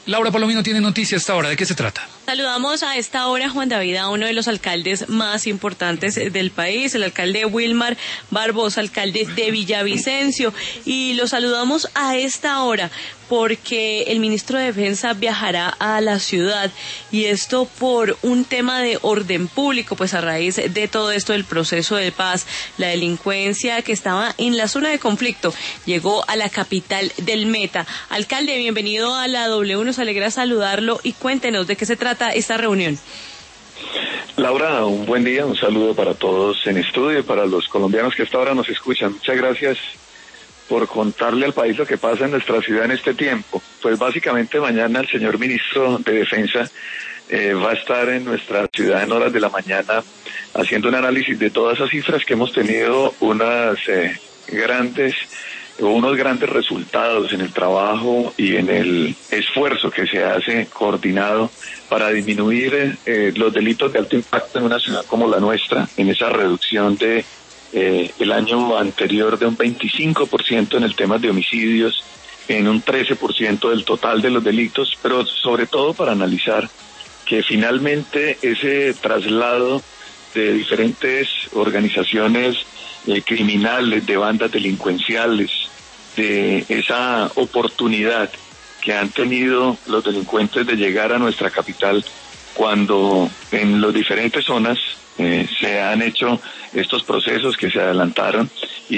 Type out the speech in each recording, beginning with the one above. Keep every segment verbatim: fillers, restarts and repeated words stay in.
Laura Palomino tiene noticias a esta hora. ¿De qué se trata? Saludamos a esta hora, Juan David, a uno de los alcaldes más importantes del país, el alcalde Wilmar Barbosa, alcalde de Villavicencio, y lo saludamos a esta hora porque el ministro de Defensa viajará a la ciudad, y esto por un tema de orden público, pues a raíz de todo esto del proceso de paz, la delincuencia que estaba en la zona de conflicto llegó a la capital del Meta. Alcalde, bienvenido a la W, nos alegra saludarlo y cuéntenos de qué se trata esta reunión. Laura, un buen día, un saludo para todos en estudio y para los colombianos que hasta ahora nos escuchan. Muchas gracias por contarle al país lo que pasa en nuestra ciudad en este tiempo. Pues básicamente mañana el señor ministro de Defensa eh, va a estar en nuestra ciudad en horas de la mañana haciendo un análisis de todas esas cifras que hemos tenido, unas eh, grandes, unos grandes resultados en el trabajo y en el esfuerzo que se hace coordinado para disminuir eh, los delitos de alto impacto en una ciudad como la nuestra, en esa reducción de Eh, el año anterior de un veinticinco por ciento en el tema de homicidios, en un trece por ciento del total de los delitos, pero sobre todo para analizar que finalmente ese traslado de diferentes organizaciones eh, criminales, de bandas delincuenciales, de esa oportunidad que han tenido los delincuentes de llegar a nuestra capital cuando en las diferentes zonas Eh, se han hecho estos procesos que se adelantaron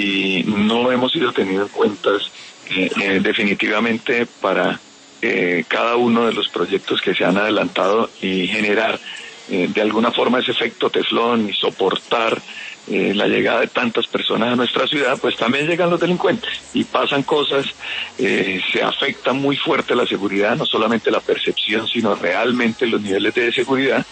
y no hemos sido tenidos en cuenta eh, eh, definitivamente para eh, cada uno de los proyectos que se han adelantado y generar eh, de alguna forma ese efecto teflón y soportar eh, la llegada de tantas personas a nuestra ciudad. Pues también llegan los delincuentes y pasan cosas, eh, se afecta muy fuerte la seguridad, no solamente la percepción, sino realmente los niveles de seguridad.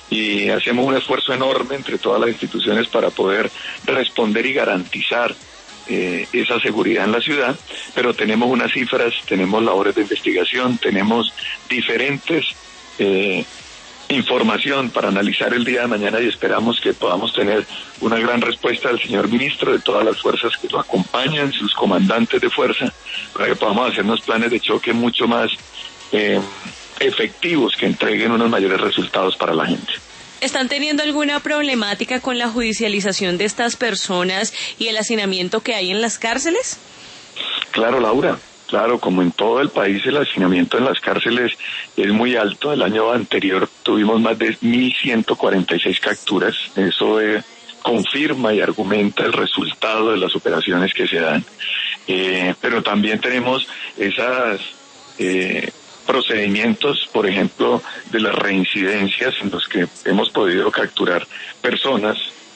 Y hacemos un esfuerzo enorme entre todas las instituciones para poder responder y garantizar eh, esa seguridad en la ciudad, pero tenemos unas cifras, tenemos labores de investigación, tenemos diferentes eh, información para analizar el día de mañana y esperamos que podamos tener una gran respuesta del señor ministro, de todas las fuerzas que lo acompañan, sus comandantes de fuerza, para que podamos hacer unos planes de choque mucho más eh, efectivos que entreguen unos mayores resultados para la gente. ¿Están teniendo alguna problemática con la judicialización de estas personas y el hacinamiento que hay en las cárceles? Claro, Laura, claro, como en todo el país el hacinamiento en las cárceles es muy alto. El año anterior tuvimos más de mil ciento cuarenta y seis capturas, eso eh, confirma y argumenta el resultado de las operaciones que se dan, eh, pero también tenemos esas Eh, procedimientos, por ejemplo, de las reincidencias en los que hemos podido capturar personas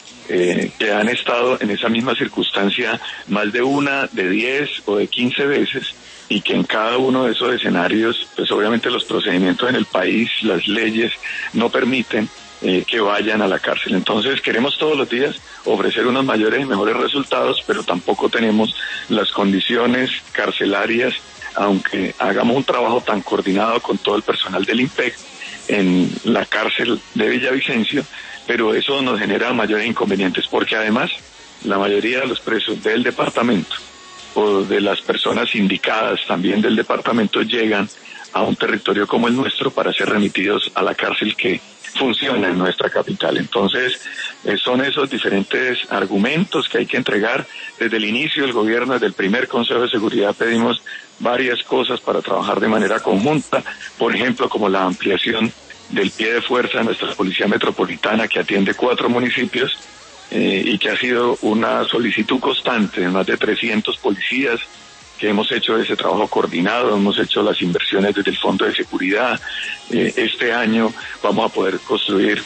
eh, que han estado en esa misma circunstancia más de una, de diez o de quince veces, y que en cada uno de esos escenarios, pues obviamente los procedimientos en el país, las leyes no permiten eh, que vayan a la cárcel. Entonces queremos todos los días ofrecer unos mayores y mejores resultados, pero tampoco tenemos las condiciones carcelarias, aunque hagamos un trabajo tan coordinado con todo el personal del IMPEC en la cárcel de Villavicencio, pero eso nos genera mayores inconvenientes, porque además la mayoría de los presos del departamento o de las personas indicadas también del departamento llegan a un territorio como el nuestro para ser remitidos a la cárcel que funciona en nuestra capital. Entonces, eh, son esos diferentes argumentos que hay que entregar. Desde el inicio del gobierno, desde el primer Consejo de Seguridad, pedimos varias cosas para trabajar de manera conjunta, por ejemplo, como la ampliación del pie de fuerza de nuestra Policía Metropolitana, que atiende cuatro municipios, eh, y que ha sido una solicitud constante de más de trescientos policías, que hemos hecho ese trabajo coordinado, hemos hecho las inversiones desde el Fondo de Seguridad. Eh, este año vamos a poder construir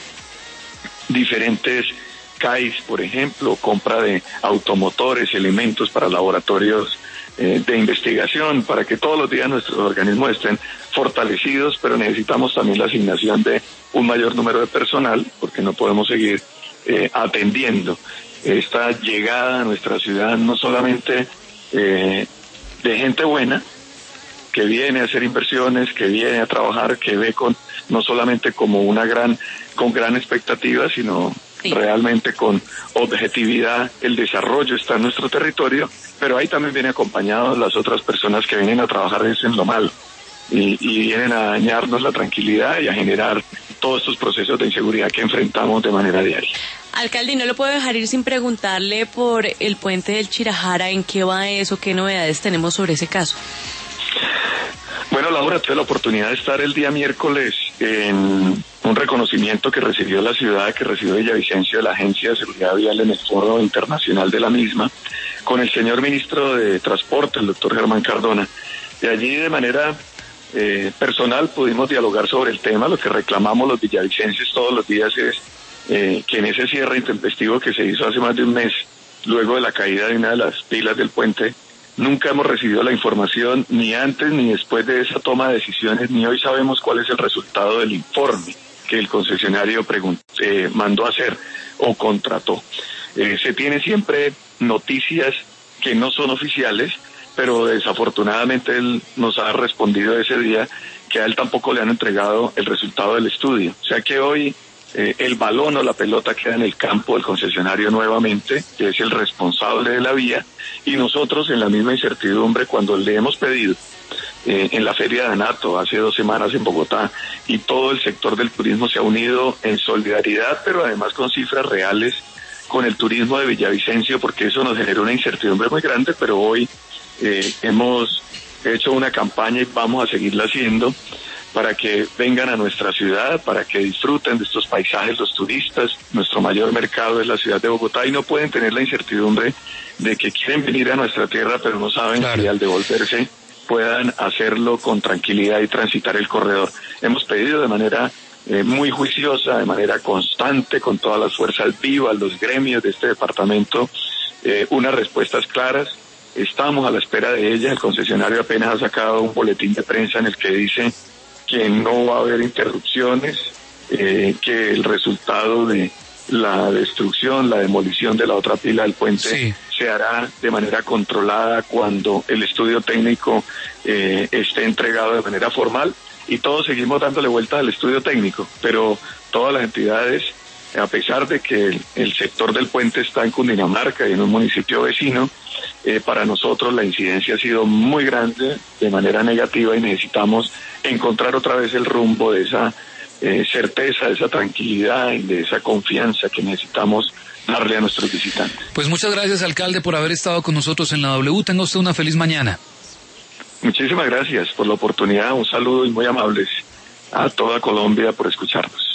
diferentes C A Is, por ejemplo, compra de automotores, elementos para laboratorios eh, de investigación, para que todos los días nuestros organismos estén fortalecidos, pero necesitamos también la asignación de un mayor número de personal, porque no podemos seguir eh, atendiendo esta llegada a nuestra ciudad, no solamente eh, de gente buena, que viene a hacer inversiones, que viene a trabajar, que ve con no solamente como una gran, con gran expectativa, sino sí, realmente con objetividad. El desarrollo está en nuestro territorio, pero ahí también viene acompañado las otras personas que vienen a trabajar en lo malo. y, y vienen a dañarnos la tranquilidad y a generar todos estos procesos de inseguridad que enfrentamos de manera diaria. Alcalde, no lo puedo dejar ir sin preguntarle por el puente del Chirajara, ¿en qué va eso? ¿Qué novedades tenemos sobre ese caso? Bueno, Laura, tuve la oportunidad de estar el día miércoles en un reconocimiento que recibió la ciudad, que recibió Villavicencio de la Agencia de Seguridad Vial en el Foro Internacional de la misma, con el señor ministro de Transporte, el doctor Germán Cardona. De allí, de manera eh, personal, pudimos dialogar sobre el tema. Lo que reclamamos los villavicenses todos los días es eh, que en ese cierre intempestivo que se hizo hace más de un mes, luego de la caída de una de las pilas del puente, nunca hemos recibido la información, ni antes ni después de esa toma de decisiones, ni hoy sabemos cuál es el resultado del informe que el concesionario eh, mandó a hacer o contrató. Eh, se tiene siempre noticias que no son oficiales, pero desafortunadamente él nos ha respondido ese día que a él tampoco le han entregado el resultado del estudio. O sea que hoy eh, el balón o la pelota queda en el campo del concesionario nuevamente, que es el responsable de la vía, y nosotros en la misma incertidumbre cuando le hemos pedido eh, en la Feria de Anato hace dos semanas en Bogotá, y todo el sector del turismo se ha unido en solidaridad, pero además con cifras reales con el turismo de Villavicencio, porque eso nos genera una incertidumbre muy grande, pero hoy eh, hemos hecho una campaña y vamos a seguirla haciendo para que vengan a nuestra ciudad, para que disfruten de estos paisajes los turistas. Nuestro mayor mercado es la ciudad de Bogotá y no pueden tener la incertidumbre de que quieren venir a nuestra tierra, pero no saben claro. si al devolverse puedan hacerlo con tranquilidad y transitar el corredor. Hemos pedido de manera eh, muy juiciosa, de manera constante, con todas las fuerzas vivas, los gremios de este departamento, eh, unas respuestas claras. Estamos a la espera de ellas. El concesionario apenas ha sacado un boletín de prensa en el que dice que no va a haber interrupciones, eh, que el resultado de la destrucción, la demolición de la otra pila del puente sí. se hará de manera controlada cuando el estudio técnico eh, esté entregado de manera formal, y todos seguimos dándole vuelta al estudio técnico, pero todas las entidades, a pesar de que el, el sector del puente está en Cundinamarca y en un municipio vecino, eh, para nosotros la incidencia ha sido muy grande de manera negativa y necesitamos encontrar otra vez el rumbo de esa eh, certeza, de esa tranquilidad y de esa confianza que necesitamos darle a nuestros visitantes. Pues muchas gracias, alcalde, por haber estado con nosotros en la W. Tenga usted una feliz mañana. Muchísimas gracias por la oportunidad. Un saludo y muy amables a toda Colombia por escucharnos.